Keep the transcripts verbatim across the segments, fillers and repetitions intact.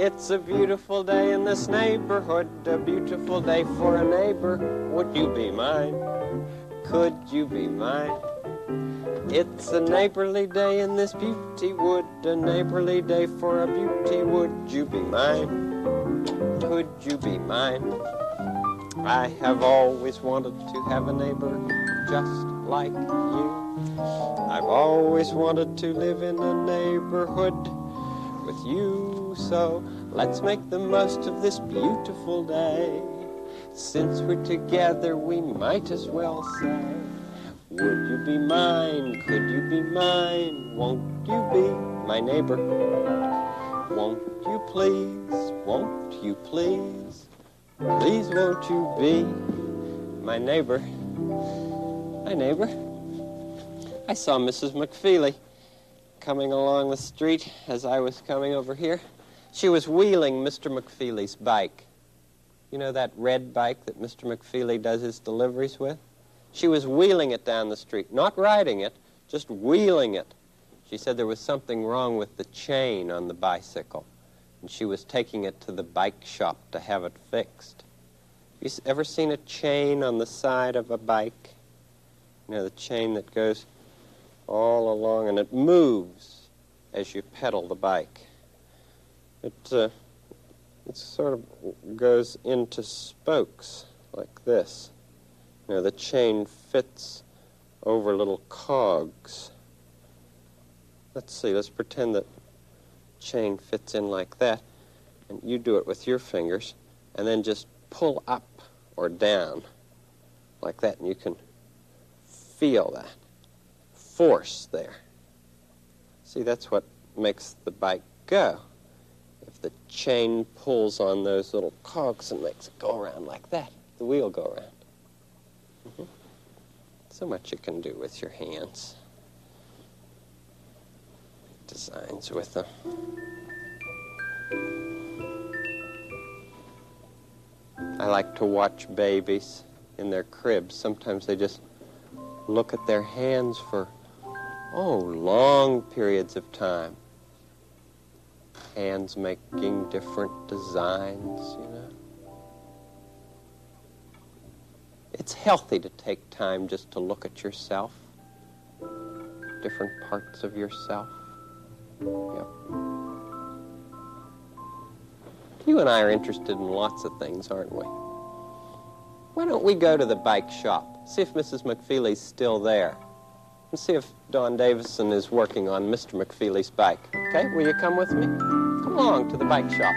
It's a beautiful day in this neighborhood, a beautiful day for a neighbor. Would you be mine? Could you be mine? It's a neighborly day in this beauty wood, a neighborly day for a beauty. Would you be mine? Could you be mine? I have always wanted to have a neighbor just like you. I've always wanted to live in a neighborhood with you. So let's make the most of this beautiful day. Since we're together, we might as well say, would you be mine? Could you be mine? Won't you be my neighbor? Won't you please? Won't you please? Please won't you be my neighbor? My neighbor? I saw Missus McFeely coming along the street as I was coming over here. She was wheeling Mister McFeely's bike. You know that red bike that Mister McFeely does his deliveries with? She was wheeling it down the street, not riding it, just wheeling it. She said there was something wrong with the chain on the bicycle, and she was taking it to the bike shop to have it fixed. Have you ever seen a chain on the side of a bike? You know, the chain that goes all along, and it moves as you pedal the bike. It, uh, it sort of goes into spokes like this. You know, the chain fits over little cogs. Let's see, let's pretend that chain fits in like that, and you do it with your fingers, and then just pull up or down like that, and you can feel that force there. See, that's what makes the bike go. If the chain pulls on those little cogs and makes it go around like that, the wheel go around. Mm-hmm. So much you can do with your hands. Designs with them. I like to watch babies in their cribs. Sometimes they just look at their hands for, oh, long periods of time. Hands making different designs, you know. It's healthy to take time just to look at yourself, different parts of yourself. Yep. You and I are interested in lots of things, aren't we? Why don't we go to the bike shop, see if Missus McFeely's still there, and see if Don Davison is working on Mister McFeely's bike. Okay, will you come with me? Come along to the bike shop.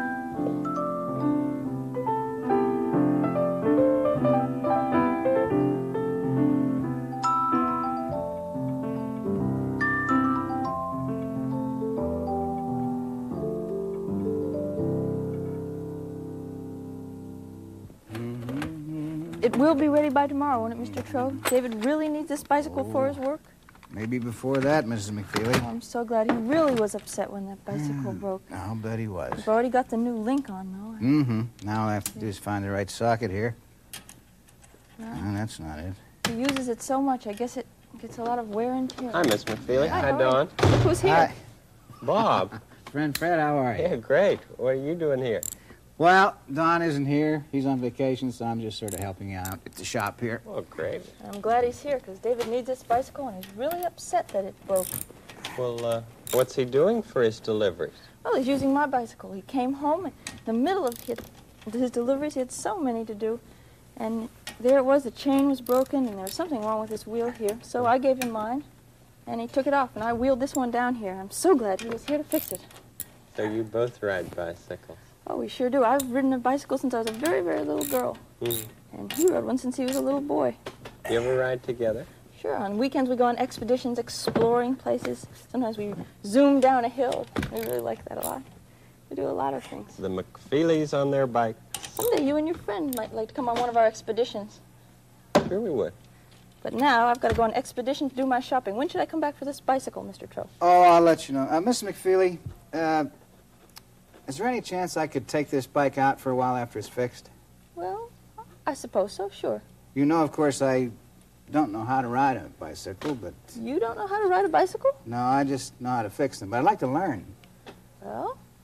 It will be ready by tomorrow, won't it, Mister Trove? David really needs this bicycle oh, for his work? Maybe before that, Missus McFeely. Oh, I'm so glad. He really was upset when that bicycle mm, broke. I'll bet he was. We've already got the new link on, though. Mm-hmm. Now all I have to do is find the right socket here. No. No, that's not it. He uses it so much, I guess it gets a lot of wear and tear. Hi, Miss McFeely. Hi, Hi, Don. Look who's here. Hi. Bob. Friend Fred, how are you? Yeah, great. What are you doing here? Well, Don isn't here. He's on vacation, so I'm just sort of helping out at the shop here. Oh, great. I'm glad he's here, because David needs this bicycle, and he's really upset that it broke. Well, uh, what's he doing for his deliveries? Well, he's using my bicycle. He came home, and in the middle of his, his deliveries, he had so many to do, and there it was, the chain was broken, and there was something wrong with this wheel here, so I gave him mine, and he took it off, and I wheeled this one down here. I'm so glad he was here to fix it. So you both ride bicycles? Oh, we sure do. I've ridden a bicycle since I was a very, very little girl. Mm. And he rode one since he was a little boy. You ever ride together? Sure. On weekends we go on expeditions exploring places. Sometimes we zoom down a hill. We really like that a lot. We do a lot of things. The McFeelys on their bike? Someday you and your friend might like to come on one of our expeditions. Sure we would. But now I've got to go on expedition to do my shopping. When should I come back for this bicycle, Mister Trove? Oh, I'll let you know. Uh, Miss McFeely, uh... is there any chance I could take this bike out for a while after it's fixed? Well, I suppose so, sure. You know, of course, I don't know how to ride a bicycle, but... You don't know how to ride a bicycle? No, I just know how to fix them, but I'd like to learn. Well,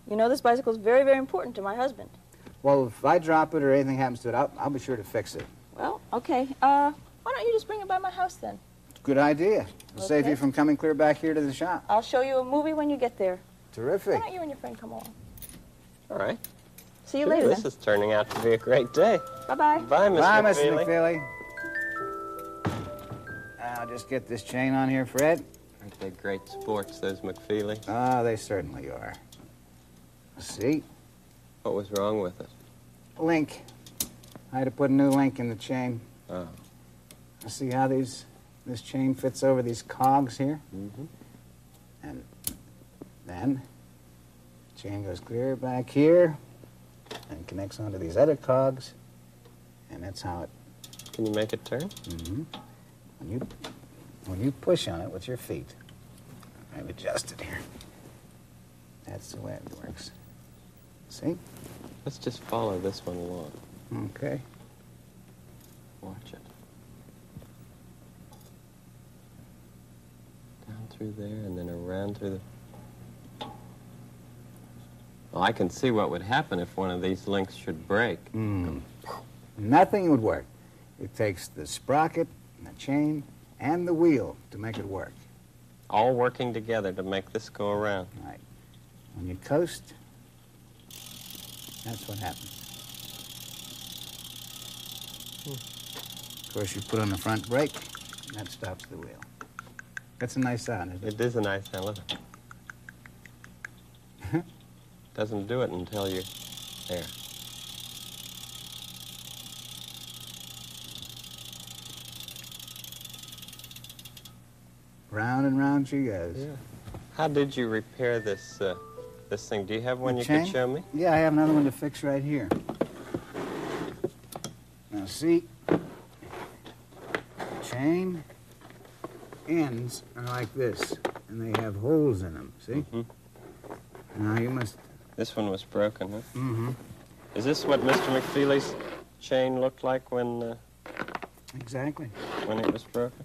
You know, this bicycle is very, very important to my husband. Well, if I drop it or anything happens to it, I'll, I'll be sure to fix it. Well, okay. Uh, why don't you just bring it by my house then? Good idea. It'll save Okay. you from coming clear back here to the shop. I'll show you a movie when you get there. Terrific. Why don't you and your friend come along? All right. See you Sure, later this then. is turning out to be a great day. Bye-bye. Bye, Miss Bye, McFeely. Mister McFeely. I'll just get this chain on here, Fred. Aren't they great sports, those McFeely? Ah, they certainly are. See? What was wrong with it? Link. I had to put a new link in the chain. Oh. See how these this chain fits over these cogs here? Mm-hmm. And then the chain goes clear back here and connects onto these other cogs. And that's how it... Can you make it turn? Mm-hmm. When you, when you push on it with your feet, I've adjusted here. That's the way it works. See? Let's just follow this one along. Okay. Watch it. Down through there and then around through the... Well, I can see what would happen if one of these links should break. Mm. Nothing would work. It takes the sprocket, and the chain, and the wheel to make it work. All working together to make this go around. Right. When you coast, that's what happens. Of course, you put on the front brake, and that stops the wheel. That's a nice sound, isn't it? It is a nice sound, isn't it? Doesn't do it until you're there. Round and round she goes. Yeah. How did you repair this uh, this thing? Do you have one The you chain? could show me? Yeah, I have another one to fix right here. Now, see, chain ends are like this, and they have holes in them, see? Mhm. Now, you must... This one was broken, huh? Mm-hmm. Is this what Mister McFeely's chain looked like when uh, Exactly. when it was broken?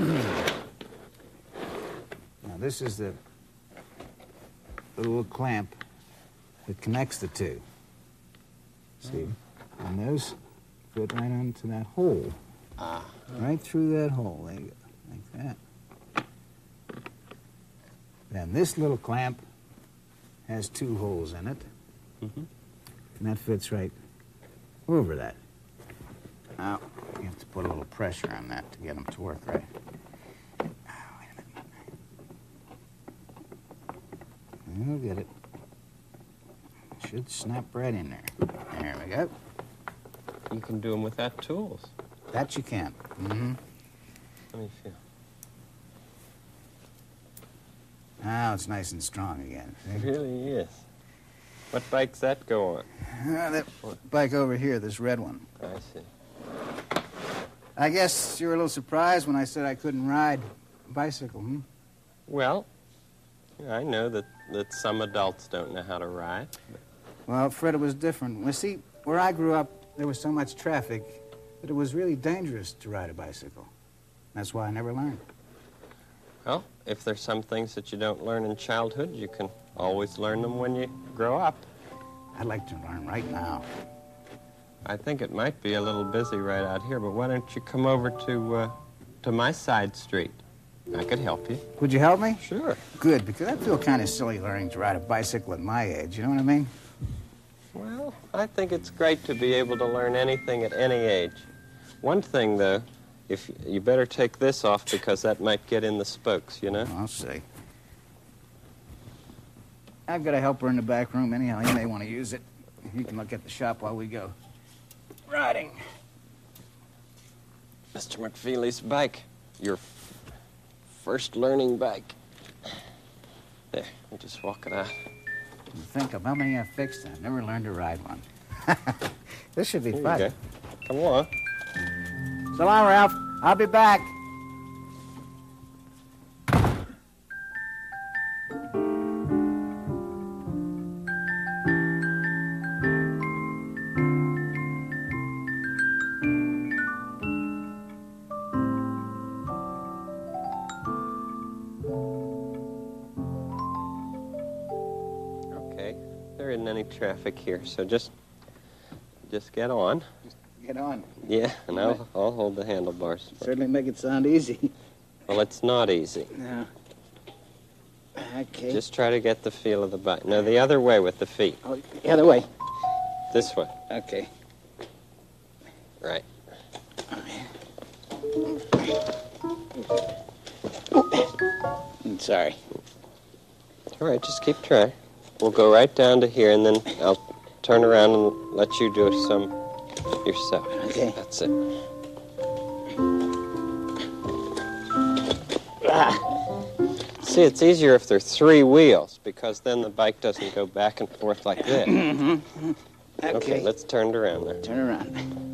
Now, this is the, the little clamp that connects the two. See? And those fit right onto that hole. Ah. Right through that hole. There you go. Like that. Then this little clamp has two holes in it. Mm-hmm. And that fits right over that. Now, you have to put a little pressure on that to get them to work right. Oh, wait a minute. You'll get it. Should snap right in there. There we go. You can do them without tools. That you can. Mm-hmm. Let me feel. Now it's nice and strong again. It See? really is. What bike's that go on? Uh, that bike over here, this red one. I see. I guess you were a little surprised when I said I couldn't ride a bicycle, hmm? Well, I know that, that some adults don't know how to ride. But Well, Fred, it was different. Well, see, where I grew up, there was so much traffic that it was really dangerous to ride a bicycle. That's why I never learned. Well, if there's some things that you don't learn in childhood, you can always learn them when you grow up. I'd like to learn right now. I think it might be a little busy right out here, but why don't you come over to uh, to my side street? I could help you. Would you help me? Sure. Good, because I feel kind of silly learning to ride a bicycle at my age. You know what I mean? Well, I think it's great to be able to learn anything at any age. One thing, though, if you better take this off because that might get in the spokes, you know? I'll see. I've got a helper in the back room anyhow. He may want to use it. He can look at the shop while we go riding. Mister McFeely's bike. Your f- first learning bike. There, you just walk it out. Think of how many I've fixed. I've never learned to ride one. This should be There fun. you go. Come along. So long, Ralph. I'll be back. Okay. there isn't any traffic here, so just just get on. Just get on. Yeah, and I'll, I'll hold the handlebars. Certainly make it sound easy. Well, it's not easy. No. Okay. Just try to get the feel of the bike. No, the other way with the feet. Oh, the other way. This way. Okay. Right. I'm sorry. All right, just keep trying. We'll go right down to here, and then I'll turn around and let you do some yourself. Okay. That's it. Ah. See, it's easier if there are three wheels, because then the bike doesn't go back and forth like this. Mm-hmm. Okay. Okay, let's turn it around there. Turn around.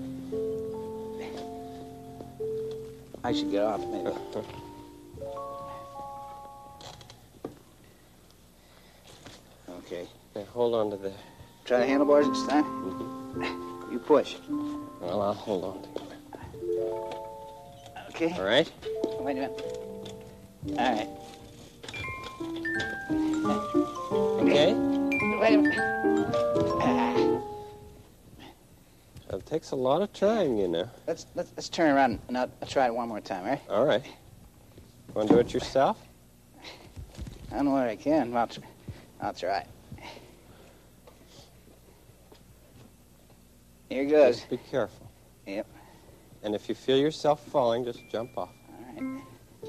I should get off, maybe. Uh-huh. Okay. Now, hold on to the... Try the handlebars this time. Mm-hmm. You push. Well, I'll hold on to it. Okay. All right? Wait a minute. All right. Okay? Wait a minute. Ah. It takes a lot of trying, you know. Let's, let's let's turn around and I'll, I'll try it one more time, all right? All right. Want to do it yourself? I don't know whether I can. I'll, tr- I'll try. Here goes. Just be careful. Yep. And if you feel yourself falling, just jump off. All right.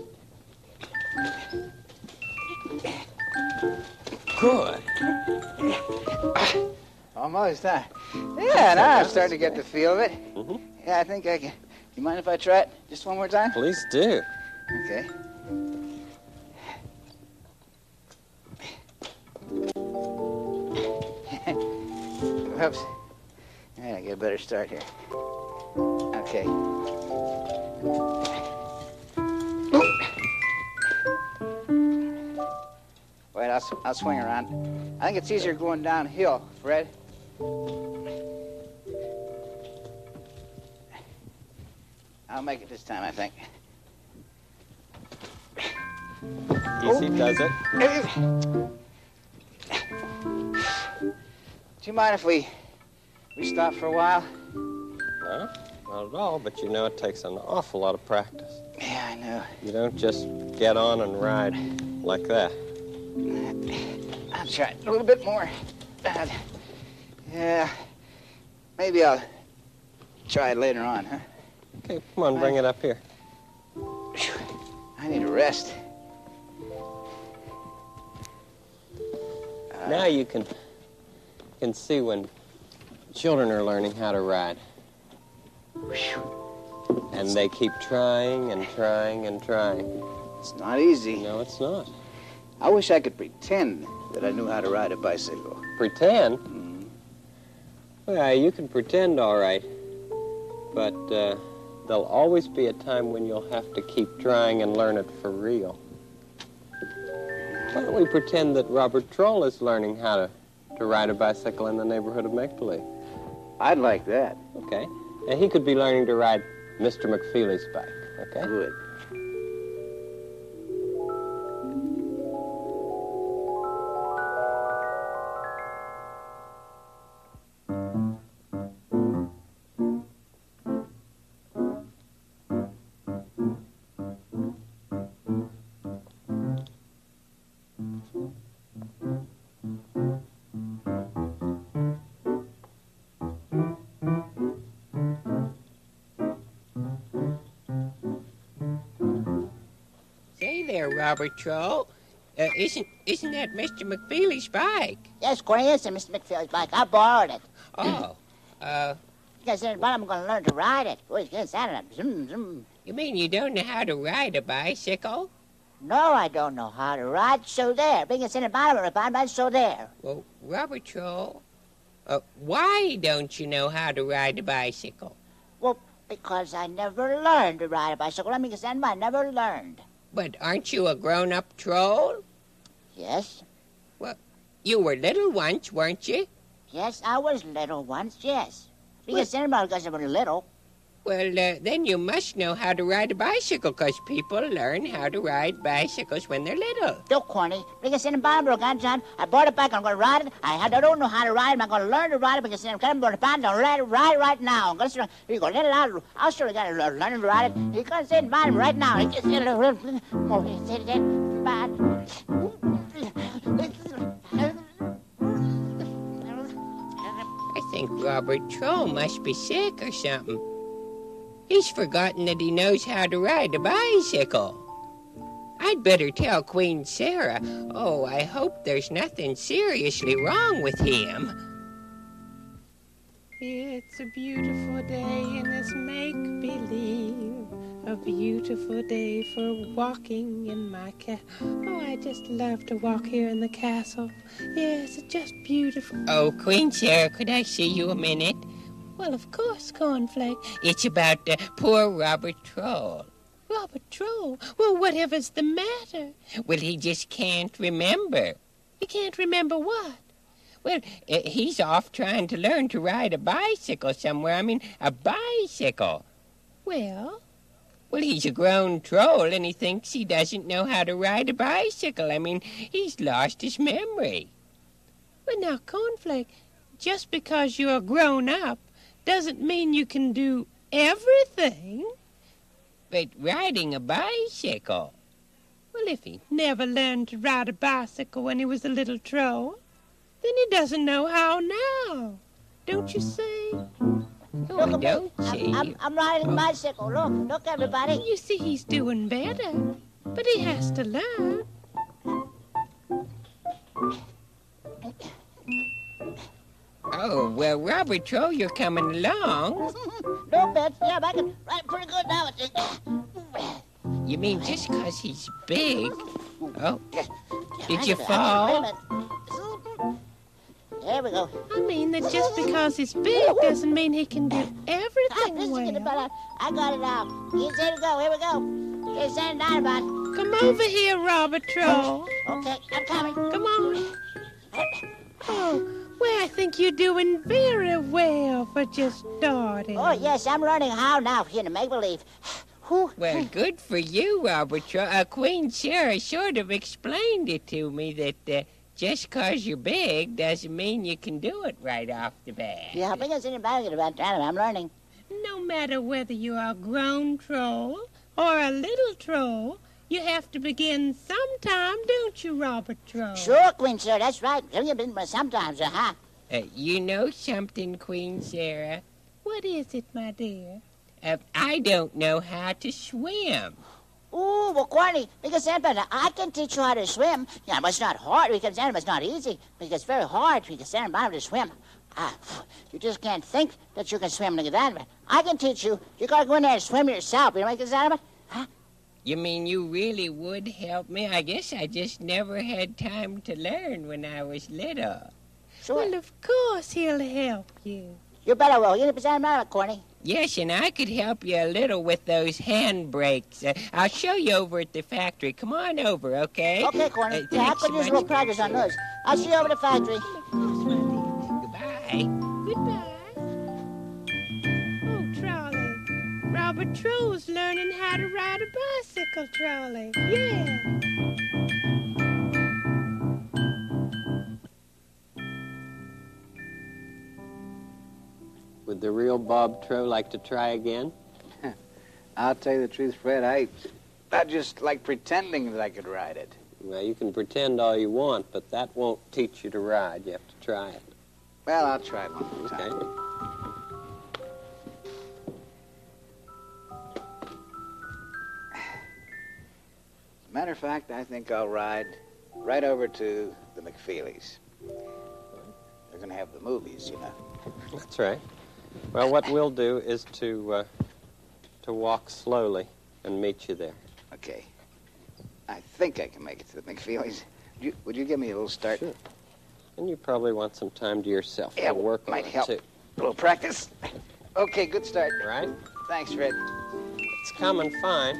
Good. Almost, huh? Yeah, now I'm starting to get the feel of it. Mm-hmm. Yeah, I think I can. You mind if I try it just one more time? Please do. Okay. Whoops. All right, I get a better start here. Okay. Wait, I'll, I'll swing around. I think it's easier going downhill, Fred. I'll make it this time, I think. Easy does it. Do you mind if we we stop for a while? No, not at all, but you know it takes an awful lot of practice. Yeah, I know. You don't just get on and ride like that. I'll try a little bit more. Uh, yeah, maybe I'll try it later on, huh? Okay, come on, bring it up here. I need a rest. Uh, Now you can can see when children are learning how to ride. And they keep trying and trying and trying. It's not easy. No, it's not. I wish I could pretend that I knew how to ride a bicycle. Pretend? Mm. Well, you can pretend all right, but uh, there'll always be a time when you'll have to keep trying and learn it for real. Why don't we pretend that Robert Troll is learning how to, to ride a bicycle in the neighborhood of Make-Believe? I'd like that. Okay. And he could be learning to ride Mister McFeely's bike, okay? Good. Robert Troll. Uh, isn't isn't that Mister McFeely's bike? Yes, Corey, it's Mister McFeely's bike. I borrowed it. Oh, uh, Because in about I'm going to learn to ride it. Oh, it's getting sound up. Zoom, zoom. you mean you don't know how to ride a bicycle? No, I don't know how to ride. So there. Being it's in the bottom of the bottom, so there. Well, Robert Troll, uh, why don't you know how to ride a bicycle? Well, because I never learned to ride a bicycle. I mean, because I never learned. But aren't you a grown-up troll? Yes. You were little once, weren't you? Yes, I was little once, yes. Because anybody because I was little. Well, uh, then you must know how to ride a bicycle, 'cause people learn how to ride bicycles when they're little. Don't, Corny. Because in the Bible, God, John, I bought it back. I'm going to ride it. I, had, I don't know how to ride it. I'm going to learn to ride it because I'm going to find it. I'm going to ride it right now. I'm going to you're going to let it out. I'll sure got to learn to ride it. You're going to sit in the Bible right now. It's just, oh, say it again. Bye. I think Robert Troll must be sick or something. He's forgotten that he knows how to ride a bicycle. I'd better tell Queen Sarah. Oh, I hope there's nothing seriously wrong with him. It's a beautiful day in this make-believe. A beautiful day for walking in my ca... Oh, I just love to walk here in the castle. Yes, it's just beautiful. Oh, Queen Sarah, could I see you a minute? Well, of course, Cornflake. It's about uh, poor Robert Troll. Robert Troll? Well, whatever's the matter? Well, he just can't remember. He can't remember what? Well, uh, he's off trying to learn to ride a bicycle somewhere. I mean, a bicycle. Well... Well, he's a grown troll, and he thinks he doesn't know how to ride a bicycle. I mean, he's lost his memory. But now, Cornflake, just because you're grown up doesn't mean you can do everything. But riding a bicycle... Well, if he never learned to ride a bicycle when he was a little troll, then he doesn't know how now. Don't you see? Oh, Look at me. don't see. I'm, I'm, I'm riding a bicycle. Look, look, everybody. You see, he's doing better, but he has to learn. Oh, well, Robert Troll, you're coming along. No, bet. Yeah, I can ride pretty good now, I think. You mean just 'cause he's big? Oh, did I you can- I can- fall? wait a minute. There we go. I mean that just because he's big doesn't mean he can do Ah, everything this is getting well. better. I got it now. Here's there we go. Here we go. Here's Saturday Night About. Come over here, Robert Troll. Okay, I'm coming. Come on. Oh, well, I think you're doing very well for just starting. Oh, yes, I'm learning how now here to make believe. Whew. Well, good for you, Robert Troll. Uh, Queen Sarah sort of explained it to me that uh, just 'cause you're big doesn't mean you can do it right off the bat. Yeah, because anybody about that, I'm learning. No matter whether you're a grown troll or a little troll, you have to begin sometime, don't you, Robert Troll? Sure, Queen Sarah, that's right. Sometimes, uh-huh. Uh, you know something, Queen Sarah? What is it, my dear? Uh, I don't know how to swim. Ooh, well, Corny, because Sandman, I can teach you how to swim. Yeah, but it's not hard because Sandman, it's not easy. Because it's very hard because Sandman to swim. Ah, you just can't think that you can swim like that. I can teach you. You gotta go in there and swim yourself. You know what I'm saying? Huh? You mean you really would help me? I guess I just never had time to learn when I was little. Sure. Well, of course he'll help you. You better will. You know what I'm saying, Corny? Yes, and I could help you a little with those hand brakes. Uh, I'll show you over at the factory. Come on over, okay? Okay, Corny. Uh, yeah, I thanks could so use a much, little practice on those. I'll see you over at the factory. Goodbye. Goodbye. Oh, Trolley. Robert Troll's learning how to ride a bicycle, Trolley. Yeah. Would the real Bob Troll like to try again? I'll tell you the truth, Fred. I, I just like pretending that I could ride it. Well, you can pretend all you want, but that won't teach you to ride. You have to try it. Well, I'll try it one more Okay. time. As a matter of fact, I think I'll ride right over to the McFeelys. They're going to have the movies, you know. That's right. Well, what we'll do is to uh, to walk slowly and meet you there. Okay. I think I can make it to the McFeelys. Would you, would you give me a little start? Sure. And you probably want some time to yourself. Yeah, to work might on it, help. too. A little practice. Okay, good start. Right? Thanks, Fred. It's coming fine.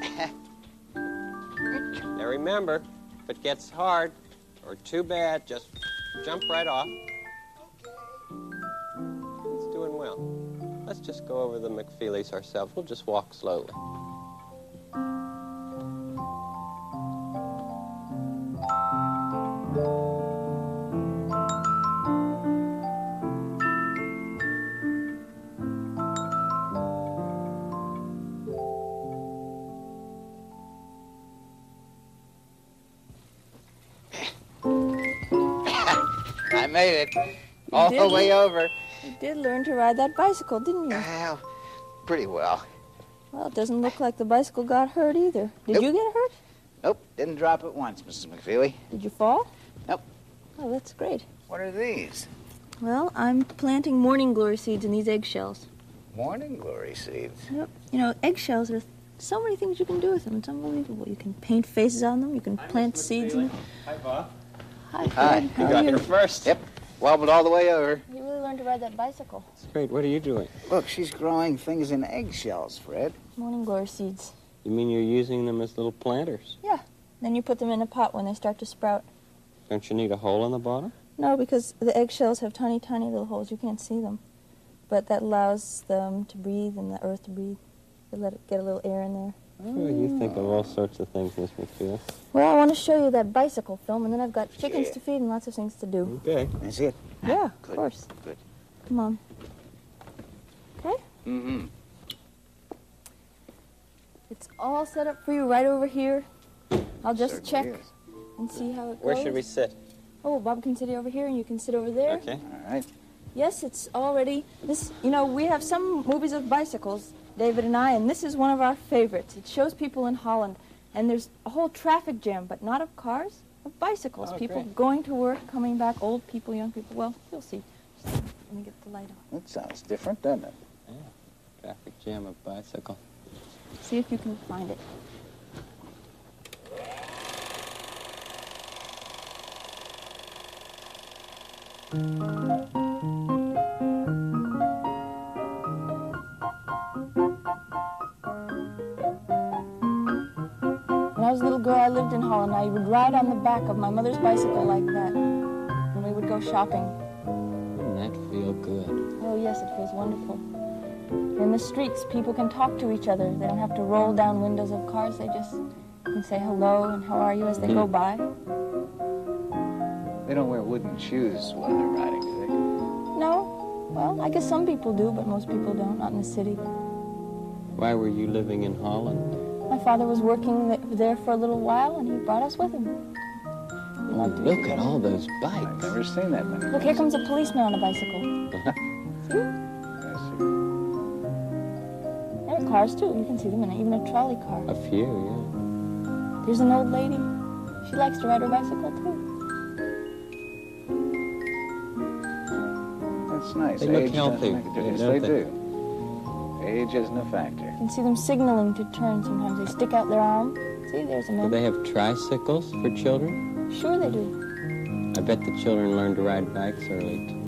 Now remember, if it gets hard or too bad, just jump right off. It's doing well. Let's just go over the McFeelys ourselves. We'll just walk slowly. I made it. All did? the way over. You did learn to ride that bicycle, didn't you? Well, pretty well. Well, it doesn't look like the bicycle got hurt either. Did Nope. you get hurt? Nope, didn't drop it once, Missus McFeely. Did you fall? Nope. Oh, that's great. What are these? Well, I'm planting morning glory seeds in these eggshells. Morning glory seeds. Yep. You know, eggshells are so many things you can do with them. It's unbelievable. You can paint faces on them. You can plant seeds in them. Hi, Bob. Hi, Hi. Fred. You How got are here you? first. Yep, wobbled all the way over. You really learned to ride that bicycle. It's great. What are you doing? Look, she's growing things in eggshells, Fred. Morning glory seeds. You mean you're using them as little planters? Then you put them in a pot when they start to sprout. Don't you need a hole in the bottom? No, because the eggshells have tiny, tiny little holes. You can't see them. But that allows them to breathe and the earth to breathe. They let it get a little air in there. Oh, you think of all sorts of things, Miss McFeel. Well, I want to show you that bicycle film, and then I've got chickens Yeah. to feed and lots of things to do. Okay. That's it. Yeah, Good. of course. Good. Come on. Okay? Mm-hmm. It's all set up for you right over here. I'll just check Certainly is. and see how it goes. Where should we sit? Oh, Bob can sit over here, and you can sit over there. Okay. All right. Yes, it's already this. You know, we have some movies of bicycles, David and I, and this is one of our favorites. It shows people in Holland, and there's a whole traffic jam, but not of cars, of bicycles. Oh, people great. going to work, coming back, old people, young people. Well, you'll see. Just let me get the light on. That sounds different, doesn't it? Traffic jam of bicycle. See if you can find it. When I was a little girl, I lived in Holland. I would ride on the back of my mother's bicycle like that when we would go shopping. Wouldn't that feel good? Oh, yes, it feels wonderful. In the streets, people can talk to each other. They don't have to roll down windows of cars. They just can say hello and how are you as they go by. They don't wear wooden shoes while they're riding, do they? No? Well, I guess some people do, but most people don't, not in the city. Why were you living in Holland? My father was working th- there for a little while, and he brought us with him. He loved to be Look at together. all those I've bikes. never seen that many. Look, here comes a policeman on a bicycle. See? I see. There are cars, too. You can see them in a, even a trolley car. A few, yeah. There's an old lady. She likes to ride her bicycle, too. That's nice. They look Age healthy, doesn't make a difference. don't They they? do. Age isn't a factor. You can see them signaling to turn sometimes. They stick out their arm. See, there's a Do man. they have tricycles for children? Sure they do. I bet the children learn to ride bikes early, too.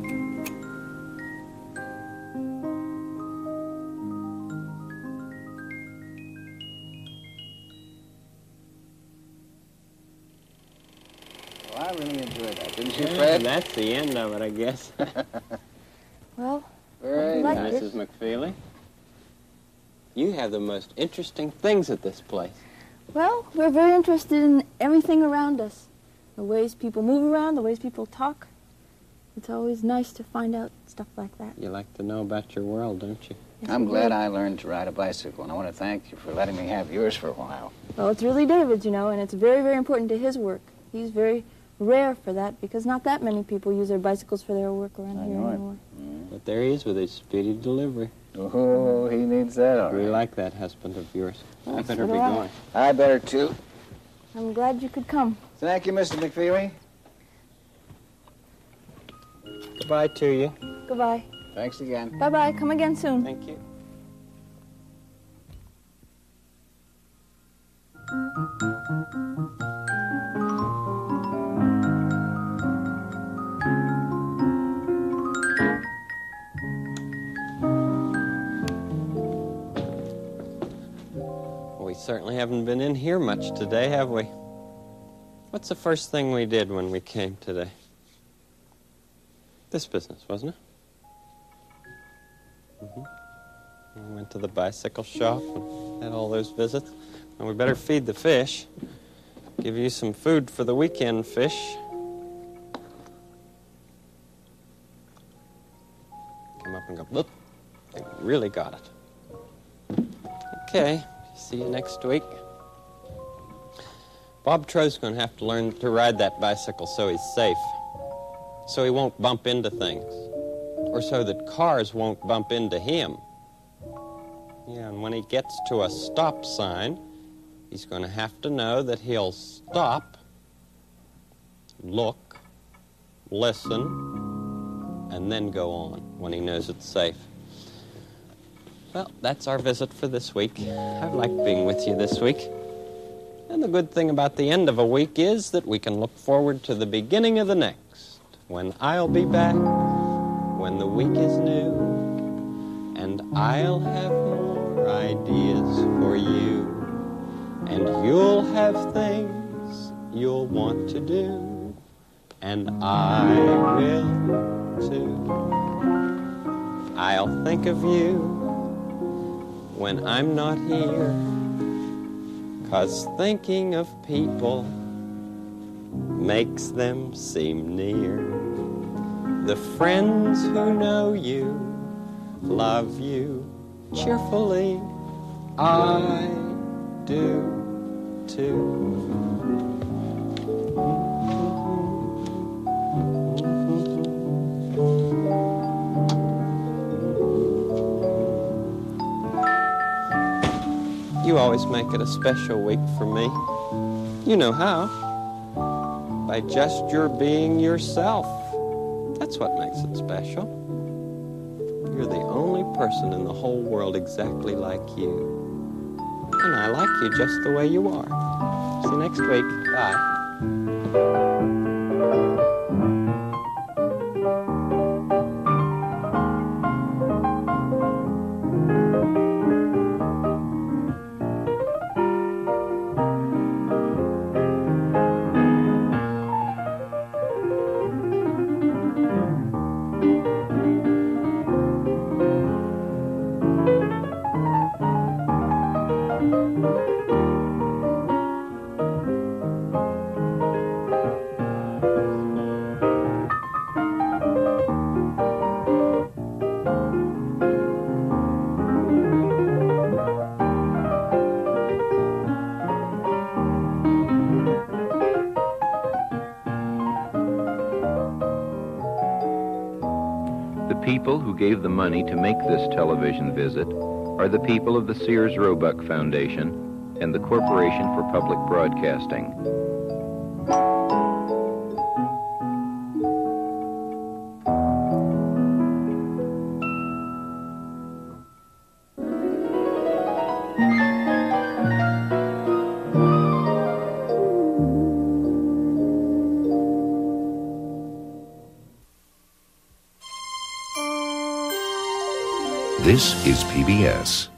Well, I really enjoyed that, didn't you, Yeah, Fred? that's the end of it, I guess. Well, Very like nice. it. Missus McFeely, you have the most interesting things at this place. well, we're very interested in everything around us. The ways people move around, the ways people talk. It's always nice to find out stuff like that. You like to know about your world, don't you? Yes, I'm we glad do. I learned to ride a bicycle, and I want to thank you for letting me have yours for a while. Well, it's really David's, you know, and it's very, very important to his work. He's very rare for that because not that many people use their bicycles for their work around I here know it. anymore. But there he is with his speedy delivery. Oh, he needs that all We right. like that husband of yours. I Well, better so be do I. going. I better, too. I'm glad you could come. Thank you, Mister McFeely. Goodbye to you. Goodbye. Thanks again. Bye-bye. Come again soon. Thank you. We certainly haven't been in here much today, have we? What's the first thing we did when we came today? This business, wasn't it? Mm-hmm. We went to the bicycle shop and had all those visits. And we better feed the fish. Give you some food for the weekend, fish. Come up and go, look, they really got it. Okay, see you next week. Bob Tro's going to have to learn to ride that bicycle so he's safe, so he won't bump into things, or so that cars won't bump into him. Yeah, and when he gets to a stop sign, he's going to have to know that he'll stop, look, listen, and then go on when he knows it's safe. Well, that's our visit for this week. I've liked being with you this week. And the good thing about the end of a week is that we can look forward to the beginning of the next, when I'll be back, when the week is new, and I'll have more ideas for you, and you'll have things you'll want to do, and I will too. I'll think of you when I'm not here, 'cause thinking of people makes them seem near. The friends who know you, love you cheerfully, I do too. You always make it a special week for me. You know how. By just your being yourself. That's what makes it special. You're the only person in the whole world exactly like you. And I like you just the way you are. See you next week. Bye. The people who gave the money to make this television visit are the people of the Sears Roebuck Foundation and the Corporation for Public Broadcasting. This is P B S.